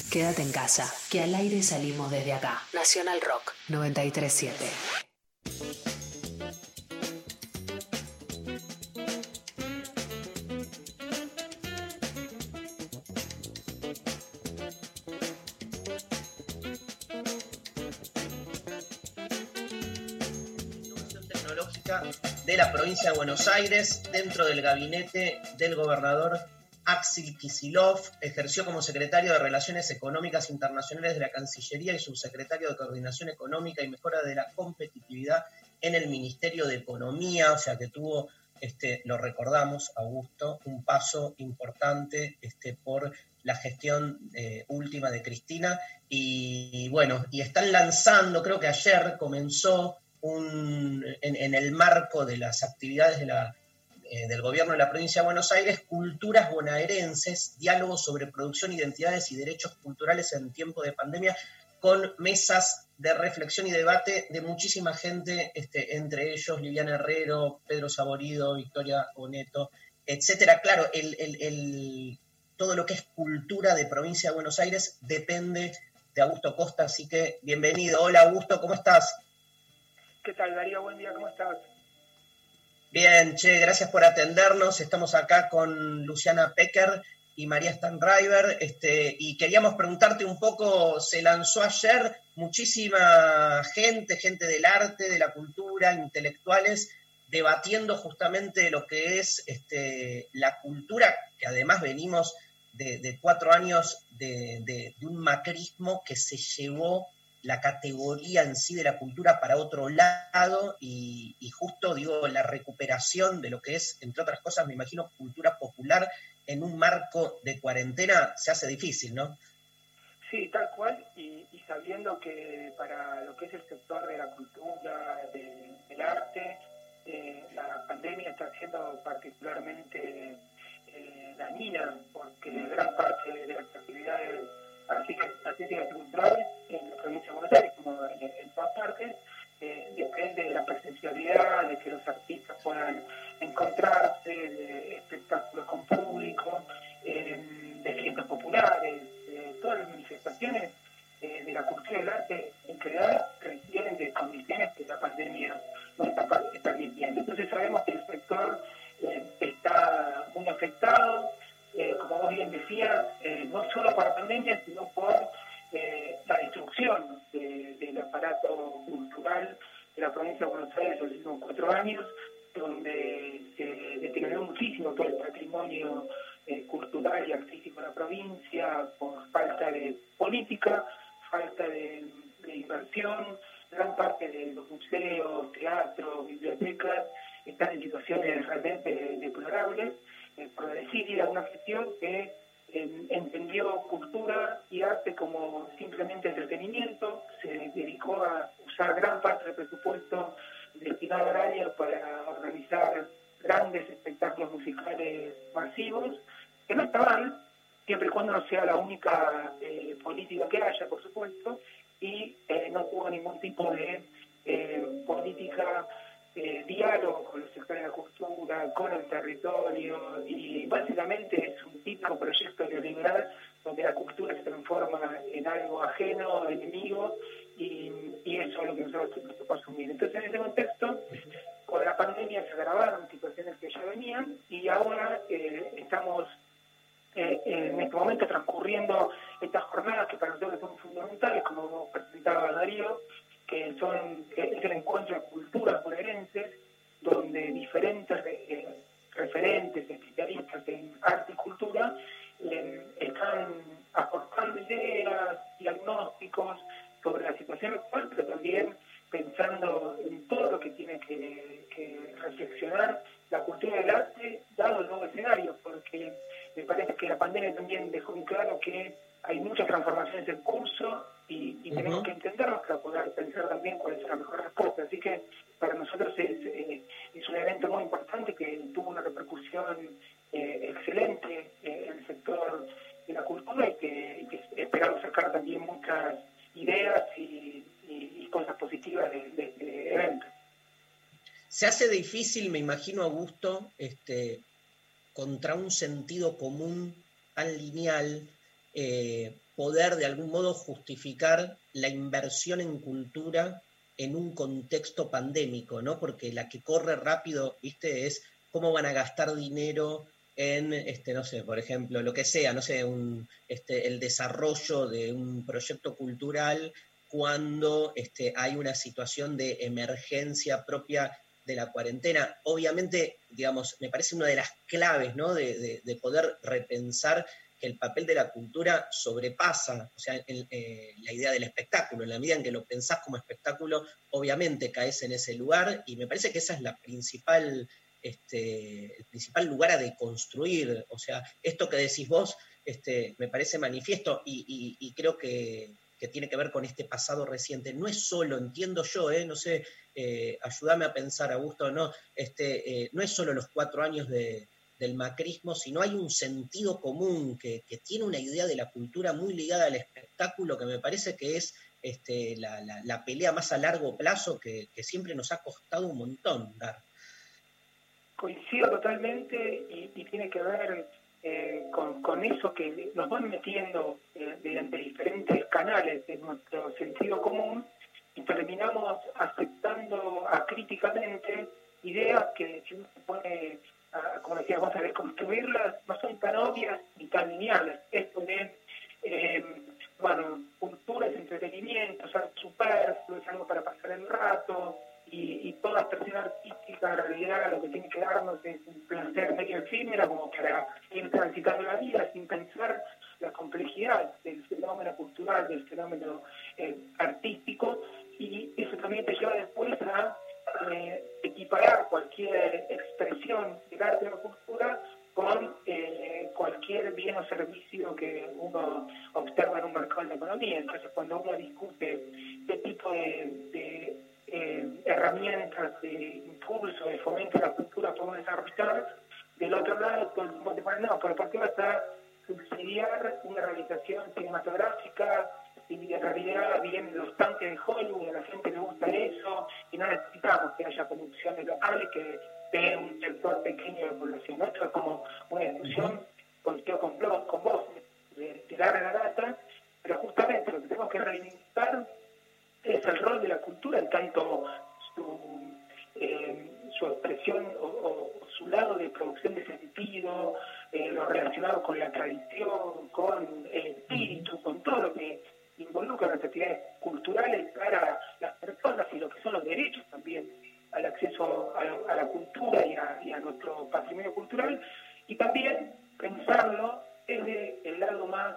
Quédate en casa, que al aire salimos desde acá. Nacional Rock 93.7. De la provincia de Buenos Aires, dentro del gabinete del gobernador Axel Kicillof, ejerció como secretario de Relaciones Económicas Internacionales de la Cancillería y subsecretario de Coordinación Económica y Mejora de la Competitividad en el Ministerio de Economía, o sea que tuvo, lo recordamos, Augusto, un paso importante por la gestión última de Cristina, y bueno, y están lanzando, creo que ayer comenzó en el marco de las actividades del gobierno de la provincia de Buenos Aires, Culturas Bonaerenses, diálogos sobre producción, identidades y derechos culturales en tiempo de pandemia, con mesas de reflexión y debate de muchísima gente, entre ellos Liliana Herrero, Pedro Saborido, Victoria Boneto, etcétera. Claro, todo lo que es cultura de provincia de Buenos Aires depende de Augusto Costa, así que bienvenido. Hola Augusto, ¿cómo estás? ¿Qué tal, Darío? Buen día, ¿cómo estás? Bien, che, gracias por atendernos. Estamos acá con Luciana Pecker y María Stanriver, y queríamos preguntarte un poco, se lanzó ayer muchísima gente del arte, de la cultura, intelectuales, debatiendo justamente lo que es la cultura, que además venimos de 4 años de un macrismo que se llevó la categoría en sí de la cultura para otro lado, y justo, digo, la recuperación de lo que es, entre otras cosas, me imagino, cultura popular en un marco de cuarentena se hace difícil, ¿no? Sí, tal cual, y sabiendo que para lo que es el sector de la cultura, del arte, la pandemia está siendo particularmente dañina, porque gran parte de las actividades artísticas y culturales en la provincia de Buenos Aires, como en todas partes, depende de la presencialidad, de que los artistas puedan encontrarse, de espectáculos con público, de fiestas populares, todas las manifestaciones de la cultura y el arte en general requieren de condiciones que la pandemia no está permitiendo. Entonces sabemos que el sector está muy afectado, como vos bien decías, no solo por la pandemia, sino por la destrucción del aparato cultural de la provincia de Buenos Aires en los últimos 4 años, donde se deterioró muchísimo todo el patrimonio cultural y artístico de la provincia por falta de política, falta de inversión. Gran parte de los museos, teatros, bibliotecas están en situaciones realmente deplorables, por decir, a una gestión que entendió cultura y arte como simplemente entretenimiento, se dedicó a usar gran parte del presupuesto destinado al área para organizar grandes espectáculos musicales masivos, que no está mal, siempre y cuando no sea la única política que haya, por supuesto, y no hubo ningún tipo de política, diálogo con los sectores de la cultura, con el territorio, y básicamente es un típico proyecto neoliberal donde la cultura se transforma en algo ajeno, enemigo, y eso es lo que nosotros nos tocó asumir. Entonces, en ese contexto, con la pandemia se agravaron situaciones que ya venían, y ahora estamos en este momento transcurriendo estas jornadas que para nosotros son fundamentales, como presentaba Darío, que es el encuentro de culturas bonaerenses, donde diferentes referentes, especialistas en arte y cultura están aportando ideas, diagnósticos sobre la situación actual, pero también pensando en todo lo que tiene que reflexionar la cultura del arte, dado el nuevo escenario, porque me parece que la pandemia también dejó en claro que hay muchas transformaciones en curso y tenemos que entenderlos para poder pensar también cuál es la mejor respuesta. Así que para nosotros es un evento muy importante que tuvo una repercusión excelente en el sector de la cultura, y que esperamos sacar también muchas ideas y cosas positivas de este evento. Se hace difícil, me imagino, Augusto, contra un sentido común tan lineal, poder de algún modo justificar la inversión en cultura en un contexto pandémico, ¿no? Porque la que corre rápido, ¿viste? Es cómo van a gastar dinero en, no sé, por ejemplo, lo que sea, no sé, el desarrollo de un proyecto cultural cuando hay una situación de emergencia propia de la cuarentena. Obviamente, digamos, me parece una de las claves, ¿no? de poder repensar que el papel de la cultura sobrepasa, o sea, la idea del espectáculo. En la medida en que lo pensás como espectáculo, obviamente caes en ese lugar, y me parece que esa es la principal, el principal lugar a deconstruir. O sea, esto que decís vos, me parece manifiesto, y creo que tiene que ver con este pasado reciente. No es solo, entiendo yo, no sé, ayúdame a pensar, Augusto, no es solo los 4 años del macrismo, sino hay un sentido común que tiene una idea de la cultura muy ligada al espectáculo, que me parece que es la pelea más a largo plazo que siempre nos ha costado un montón dar. Coincido totalmente y tiene que ver con eso que nos van metiendo mediante diferentes canales de nuestro sentido común, y terminamos aceptando acríticamente ideas que si uno se pone, como decíamos, a reconstruirlas, no son tan obvias ni tan lineales. Esto de, cultura es entretenimiento, es algo superfluo, es algo para pasar el rato, y toda expresión artística, en realidad, lo que tiene que darnos es un placer medio efímero, como para ir transitando la vida sin pensar la complejidad del fenómeno cultural, del fenómeno artístico, y eso también te lleva después a equiparar cualquier expresión del arte o la cultura con cualquier bien o servicio que uno observa en un mercado de la economía. Entonces, cuando uno discute qué tipo de herramientas de impulso, de fomento de la cultura podemos desarrollar, del otro lado todo el mundo te pone, no, pero ¿por qué vas a subsidiar una realización cinematográfica y en realidad vienen los tanques de Hollywood, a la gente le gusta eso, y no necesitamos que haya producciones locales que de un sector pequeño de población? Esto es como una discusión con vos de larga data, pero justamente lo que tenemos que reivindicar es el rol de la cultura en tanto su expresión o su lado de producción de sentido, lo relacionado con la tradición, con el espíritu, con todo lo que involucra las actividades culturales para las personas y lo que son los derechos también al acceso a la cultura y a nuestro patrimonio cultural, y también pensarlo desde el lado más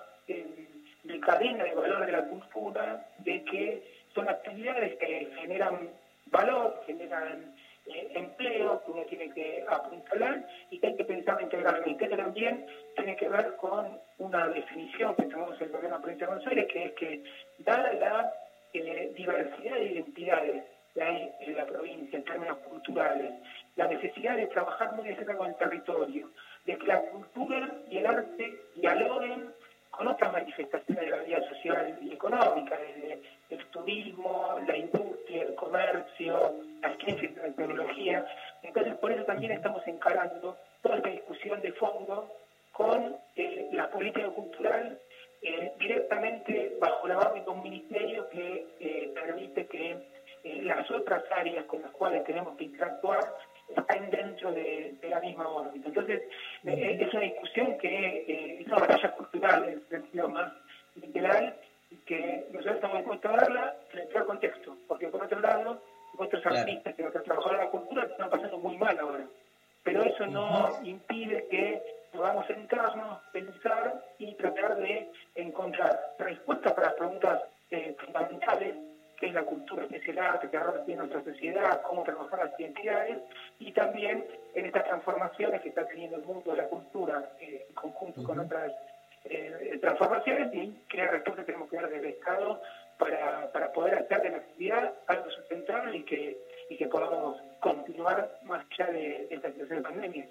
de cadena de valor de la cultura, de que son actividades que generan valor, generan empleo, que uno tiene que apuntalar y que hay que pensar integralmente. Que también tiene que ver con una definición que tenemos en el gobierno provincial de Buenos Aires, que es que, dada la diversidad de identidades que hay en la provincia en términos culturales, la necesidad de trabajar muy de cerca con el territorio, de que la cultura y el arte dialoguen con otras manifestaciones de la vida social y económica, desde el turismo, la industria, el comercio, la ciencia y la tecnología. Entonces, por eso también estamos encarando toda esta discusión de fondo con la política cultural directamente bajo la órbita de un ministerio que permite que las otras áreas con las cuales tenemos que interactuar están dentro de la misma órbita. Entonces, es una discusión que es una batalla cultural en el sentido más literal, y que nosotros estamos dispuestos a darla en el peor contexto, porque por otro lado, nuestros artistas y nuestros trabajadores de la cultura están pasando muy mal ahora. Pero eso no impide que podamos sentarnos, pensar y tratar de encontrar respuestas para las preguntas fundamentales: qué es la cultura, qué es el arte, qué rol tiene nuestra sociedad, cómo trabajar las identidades, y también en estas transformaciones que está teniendo el mundo de la cultura en conjunto con otras transformaciones, y qué respuesta tenemos que dar desde el Estado para poder hacer de la actividad algo sustentable y que podamos continuar más allá de esta situación de pandemia.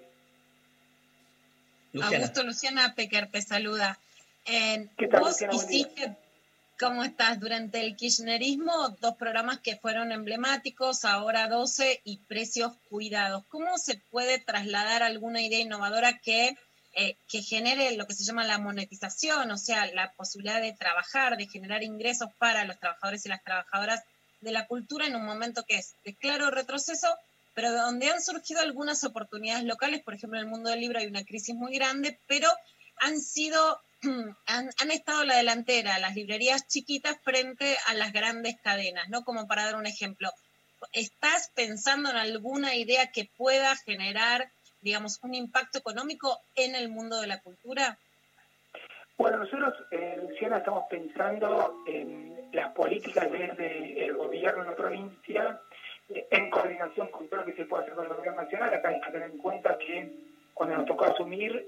Luciana. Augusto, Luciana Pecker te saluda. ¿Qué tal, Vos Luciana? hiciste, ¿cómo estás? Durante el kirchnerismo, 2 programas que fueron emblemáticos, Ahora 12 y Precios Cuidados. ¿Cómo se puede trasladar alguna idea innovadora que que genere lo que se llama la monetización, o sea, la posibilidad de trabajar, de generar ingresos para los trabajadores y las trabajadoras de la cultura en un momento que es de claro retroceso, pero donde han surgido algunas oportunidades locales. Por ejemplo, en el mundo del libro hay una crisis muy grande, pero han estado a la delantera las librerías chiquitas frente a las grandes cadenas, ¿no? Como para dar un ejemplo, ¿estás pensando en alguna idea que pueda generar, digamos, un impacto económico en el mundo de la cultura? Bueno, nosotros, Luciana, estamos pensando en las políticas desde el gobierno de la provincia, en coordinación con todo lo que se puede hacer con el gobierno nacional. Acá hay que tener en cuenta que cuando nos tocó asumir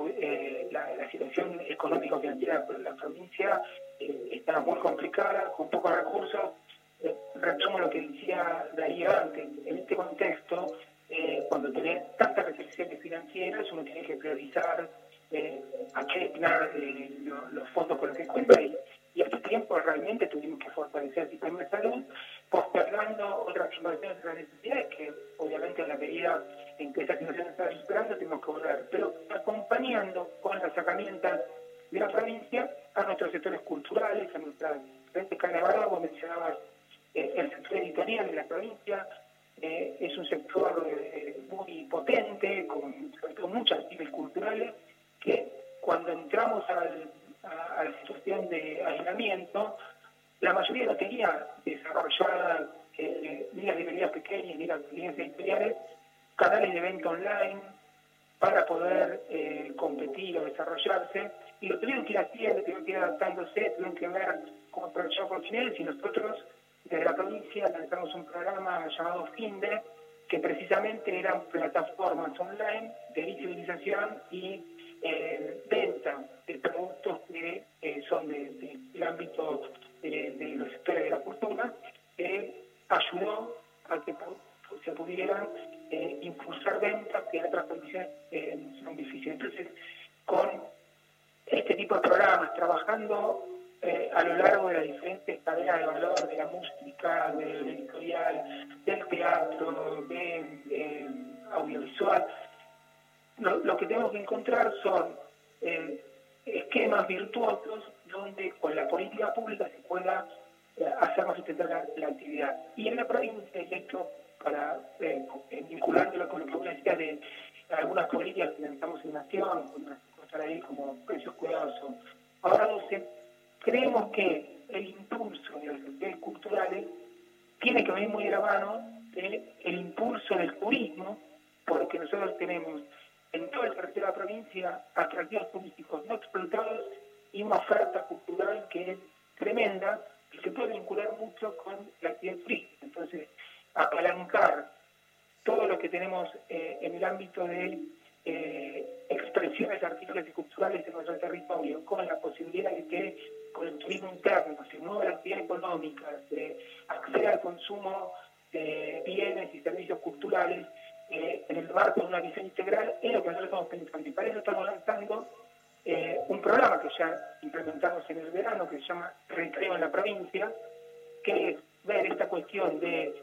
la situación económico-financiera de la provincia estaba muy complicada, con pocos recursos. Retomo lo que decía Darío antes. En este contexto, cuando tenés tantas restricciones financieras, uno tiene que priorizar a qué destinar los fondos con los que cuenta, y a este tiempo realmente tuvimos que fortalecer el sistema de salud, postergando otras inversiones en las necesidades que obviamente en la medida en que esta situación está superando tenemos que volver, pero acompañando con las herramientas de la provincia a nuestros sectores culturales, a nuestras diferentes cadenas de valor. Vos mencionabas el sector editorial de la provincia. Es un sector muy potente, con muchas pymes culturales, que cuando entramos a la situación de aislamiento, la mayoría no tenía desarrolladas ni las librerías pequeñas ni las líneas editoriales, canales de venta online para poder competir o desarrollarse, y lo tuvieron que ir haciendo, tuvieron que ir adaptándose, tuvieron que ver cómo aprovechar oportunidades, y nosotros desde la provincia lanzamos un programa llamado FINDE, que precisamente eran plataformas online de visibilización y venta de productos que son del ámbito de los sectores de la cultura, ayudó a que se pudieran impulsar ventas que en otras condiciones son difíciles. Entonces, con este tipo de programas, trabajando a lo largo de las diferentes cadenas de valor de la música, del editorial, del teatro, de audiovisual, lo que tenemos que encontrar son esquemas virtuosos donde con la política pública se pueda hacer más sustentable la actividad. Y en la provincia, esto para vinculándolo con lo que vos decías de algunas políticas que lanzamos en Nación, con cosas ahí como precios cuidados o ahora 12, creemos que el impulso de los sectores culturales tiene que venir muy de la mano del impulso del turismo, porque nosotros tenemos en todo el territorio de la provincia atractivos turísticos no explotados y una oferta cultural que es tremenda y se puede vincular mucho con la actividad turística. Entonces, apalancar todo lo que tenemos en el ámbito de expresiones artísticas y culturales de nuestro territorio, con la posibilidad de que con el turismo interno se mueva la actividad económica, se acceda al consumo de bienes y servicios culturales en el marco de una visión integral, es lo que nosotros estamos pensando. Y para eso estamos lanzando un programa que ya implementamos en el verano, que se llama Recreo en la Provincia, que es ver esta cuestión de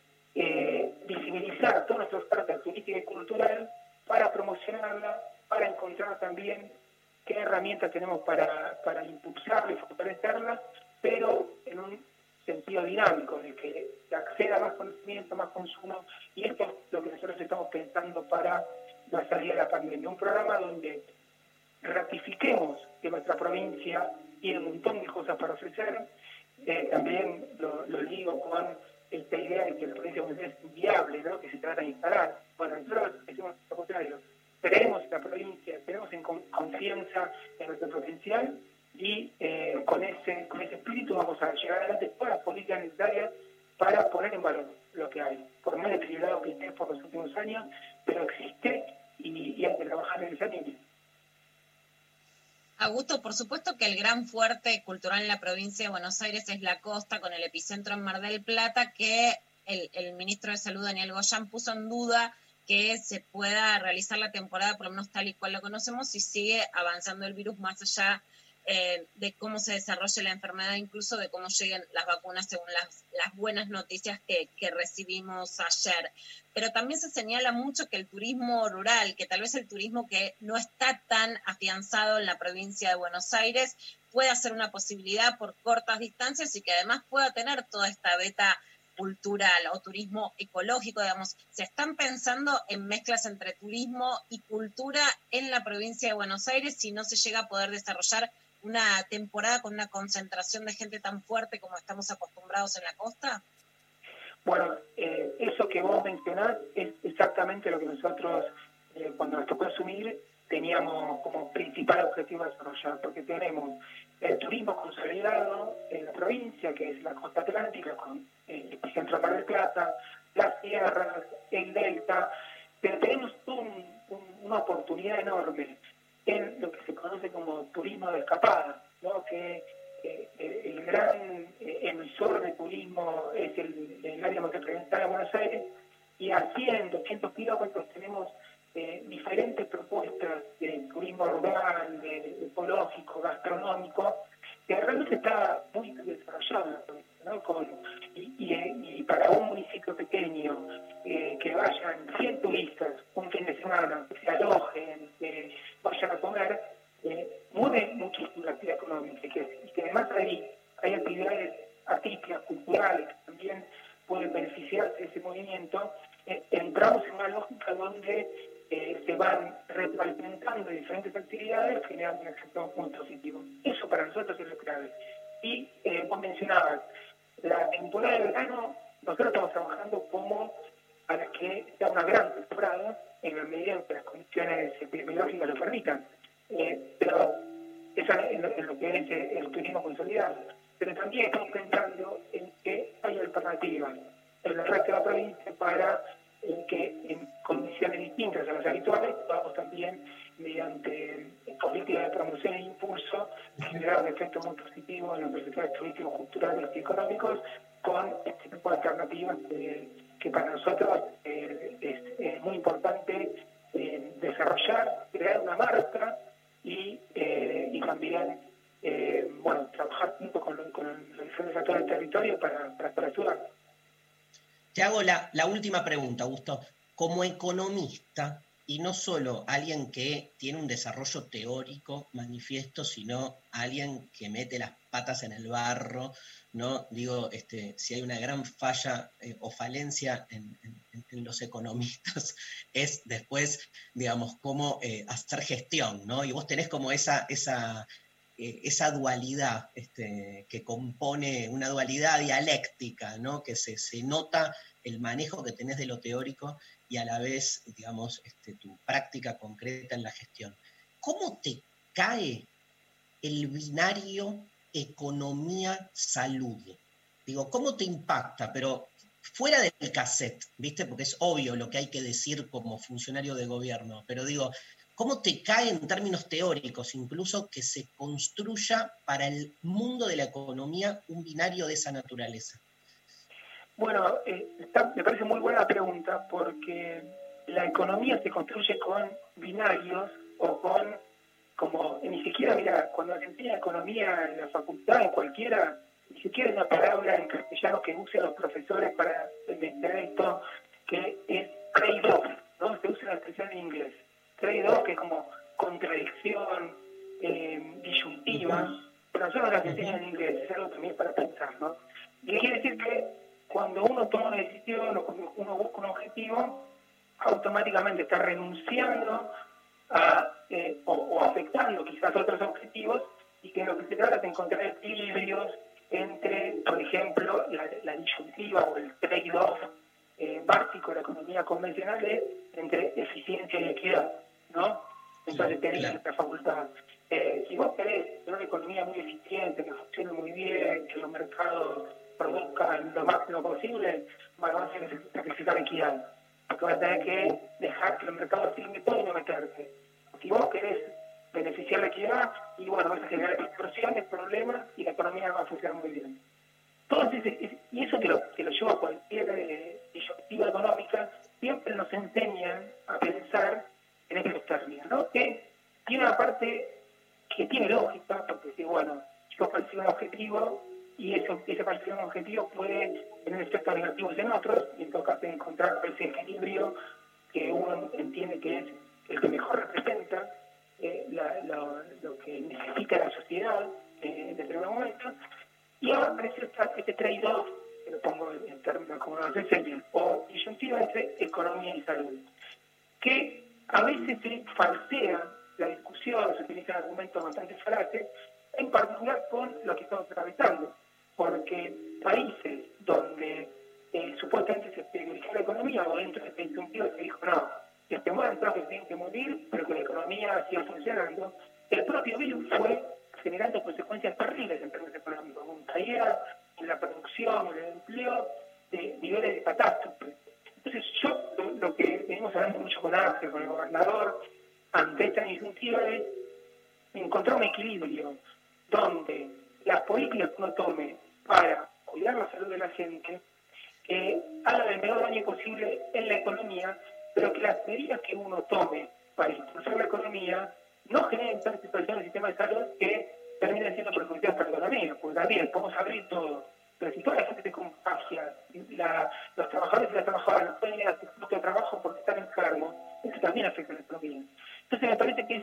visibilizar toda nuestra oferta turística y cultural para promocionarla, para encontrar también qué herramientas tenemos para impulsarla y fortalecerla, pero en un sentido dinámico, de que se acceda a más conocimiento, más consumo, y esto es lo que nosotros estamos pensando para la salida de la pandemia. Un programa donde ratifiquemos que nuestra provincia tiene un montón de cosas para ofrecer. También lo digo con esta idea de que la provincia es inviable, ¿no? Que se trata de instalar. Bueno, nosotros decimos lo contrario. Creemos en la provincia, tenemos en confianza en nuestro potencial y con ese espíritu vamos a llevar adelante todas las políticas necesarias para poner en valor lo que hay. Por más deteriorado que esté por los últimos años, pero existe y hay que trabajar en esa línea. Augusto, por supuesto que el gran fuerte cultural en la provincia de Buenos Aires es la costa, con el epicentro en Mar del Plata, que el ministro de Salud, Daniel Goyan, puso en duda que se pueda realizar la temporada, por lo menos tal y cual lo conocemos, si sigue avanzando el virus más allá de cómo se desarrolle la enfermedad, incluso de cómo lleguen las vacunas según las buenas noticias que recibimos ayer. Pero también se señala mucho que el turismo rural, que tal vez el turismo que no está tan afianzado en la provincia de Buenos Aires, pueda ser una posibilidad por cortas distancias y que además pueda tener toda esta beta cultural o turismo ecológico, digamos. ¿Se están pensando en mezclas entre turismo y cultura en la provincia de Buenos Aires si no se llega a poder desarrollar una temporada con una concentración de gente tan fuerte como estamos acostumbrados en la costa? Bueno, eso que vos mencionás es exactamente lo que nosotros, cuando nos tocó asumir, teníamos como principal objetivo desarrollar, porque tenemos el turismo consolidado en la provincia, que es la costa atlántica, con el epicentro de Mar del Plata, las sierras, el delta, pero tenemos una oportunidad enorme en lo que se conoce como turismo de escapada, ¿no? Que el gran emisor de turismo es el área metropolitana de Buenos Aires, y a 100, 200 kilómetros tenemos diferentes propuestas de turismo rural, de ecológico, gastronómico, que realmente está muy desarrollado, ¿no? Y para un municipio pequeño, que vayan 100 turistas un fin de semana, que se alojen, que vayan a comer, mueve muchísimo la actividad económica, y que además hay actividades artísticas, culturales, que también pueden beneficiarse de ese movimiento. Entramos en una lógica donde se van retroalimentando diferentes actividades, generando un efecto muy positivo. Eso para nosotros es lo clave. Y vos mencionabas, la temporada de verano, nosotros estamos trabajando como para que sea una gran temporada, en la medida en que las condiciones epidemiológicas lo permitan. Pero eso es lo que es el turismo consolidado. Pero también estamos pensando en que hay alternativas en el resto de la provincia para que en condiciones distintas a las habituales podamos también, mediante políticas de promoción e impulso, generar un efecto muy positivo en los sectores turísticos, culturales y económicos, con este tipo de alternativas que para nosotros es muy importante desarrollar, crear una marca y también trabajar junto con los diferentes actores del territorio para ayudar. Te hago la última pregunta, Augusto. Como economista, y no solo alguien que tiene un desarrollo teórico manifiesto, sino alguien que mete las patas en el barro, ¿no? Digo, si hay una gran falla o falencia en los economistas, es después, digamos, cómo hacer gestión, ¿no? Y vos tenés como esa dualidad que compone, una dualidad dialéctica, ¿no? Que se nota el manejo que tenés de lo teórico y a la vez, digamos, tu práctica concreta en la gestión. ¿Cómo te cae el binario economía-salud? Digo, ¿cómo te impacta? Pero fuera del cassette, ¿viste? Porque es obvio lo que hay que decir como funcionario de gobierno, pero digo, ¿cómo te cae en términos teóricos incluso que se construya para el mundo de la economía un binario de esa naturaleza? Bueno, me parece muy buena pregunta, porque la economía se construye con binarios o ni siquiera, mira, cuando se enseña economía en la facultad, en cualquiera, ni siquiera hay una palabra en castellano que usen los profesores para inventar esto, que es trade-off, ¿no? Se usa la expresión en inglés. Trade-off, que es como contradicción, disyuntiva, pero nosotros las enseñan en inglés, es algo también para pensar, ¿no? Y quiere decir que cuando uno toma una decisión o cuando uno busca un objetivo, automáticamente está renunciando o afectando quizás otros objetivos, y que lo que se trata es de encontrar equilibrios entre, por ejemplo, la disyuntiva o el trade-off básico de la economía convencional es entre eficiencia y equidad, ¿no? Entonces tenés esta facultad. Si vos querés una economía muy eficiente, que funcione muy bien, que los mercados produzcan lo máximo posible, bueno, vas a tener que sacrificar equidad, porque vas a tener que dejar que los mercados siguen todo y no meterse. Si vos querés beneficiar la equidad, y bueno, vas a generar distorsiones, problemas, y la economía va a funcionar muy bien. Entonces, y eso te lo lleva a cualquier disyuntiva económica, siempre nos enseñan a pensar en estos términos, ¿no? Que tiene una parte que tiene lógica, porque si, bueno, yo persigo un objetivo y ese perseguir un objetivo puede tener efectos negativos en otros, y en todo caso encontrar ese equilibrio que uno entiende que es el que mejor representa lo que necesita la sociedad en determinado momento. Y ahora aparece este trade-off, que lo pongo en términos como nos enseñan, o disyuntiva entre economía y salud, que a veces se falsea la discusión, se utilizan argumentos bastante falaces, en particular con lo que estamos atravesando, porque países donde supuestamente se privilegió la economía, o dentro de este disyuntivo se dijo no, que se mueran todos que tienen que morir, pero que la economía siga funcionando, el propio virus fue generando consecuencias terribles en términos económicos, una caída en la producción, en el empleo, de niveles de catástrofe. Entonces yo, lo que venimos hablando mucho con Ángel, con el gobernador, ante esta disyuntiva es encontrar un equilibrio donde las políticas que uno tome para cuidar la salud de la gente hagan el menor daño posible en la economía, pero que las medidas que uno tome para impulsar la economía no generen tantas situaciones en el sistema de salud que terminen siendo perjudiciales para la economía, porque también podemos abrir todo, pero si toda la gente se contagia, los trabajadores y las trabajadoras no pueden ir a su puesto de trabajo porque están enfermos, eso también afecta a la economía. Entonces me parece que es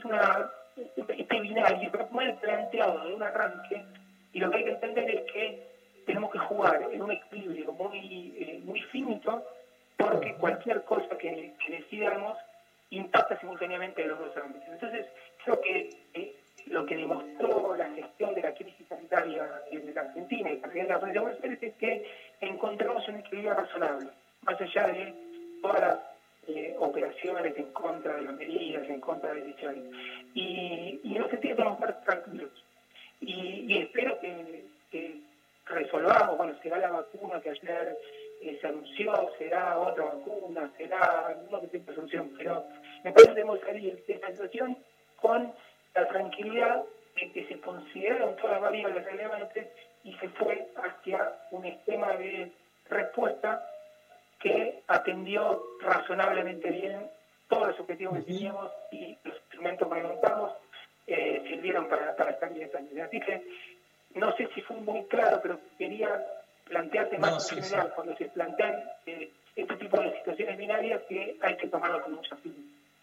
este binario, pero mal planteado de un arranque, y lo que hay que entender es que tenemos que jugar en un equilibrio muy finito, porque cualquier cosa que decidamos impacta simultáneamente en los dos ámbitos. Entonces, creo que lo que demostró la gestión de la crisis sanitaria de la Argentina y también de la provincia de Buenos Aires es que encontramos un equilibrio razonable, más allá de todas las operaciones en contra de las medidas, en contra de decisiones. Y en ese sentido tenemos que estar tranquilos. Y espero que resolvamos, bueno, será la vacuna que ayer se anunció, será otra vacuna, será no sé qué solución, pero me parece que debemos salir de esta situación con la tranquilidad de que se consideraron todas las variables relevantes y se fue hacia un esquema de respuesta que atendió razonablemente bien todos los objetivos que teníamos, y los instrumentos que montamos sirvieron para estar bien también. Así que no sé si fue muy claro, pero quería plantearte más en general, cuando se plantean este tipo de situaciones binarias, que hay que tomarlo con mucha firmeza.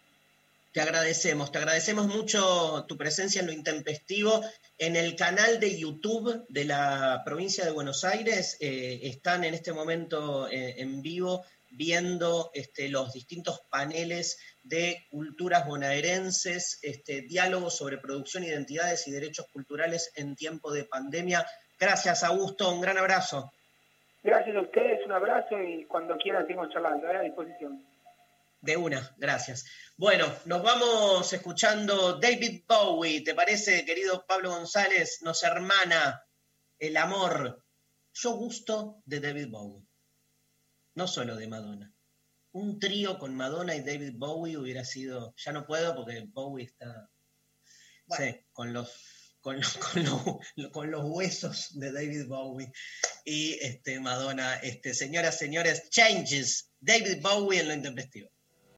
Te agradecemos mucho tu presencia en Lo Intempestivo. En el canal de YouTube de la provincia de Buenos Aires están en este momento en vivo viendo los distintos paneles de culturas bonaerenses, diálogos sobre producción, identidades y derechos culturales en tiempo de pandemia. Gracias, Augusto, un gran abrazo. Gracias a ustedes, un abrazo, y cuando quieran seguimos charlando, a disposición. De una, gracias. Bueno, nos vamos escuchando David Bowie, ¿te parece, querido Pablo González? Nos hermana el amor. Yo gusto de David Bowie, no solo de Madonna. Un trío con Madonna y David Bowie hubiera sido... Ya no puedo porque Bowie está... Bueno. Sí, con los huesos de David Bowie y Madonna. Señoras, señores, Changes, David Bowie en Lo Intempestivo.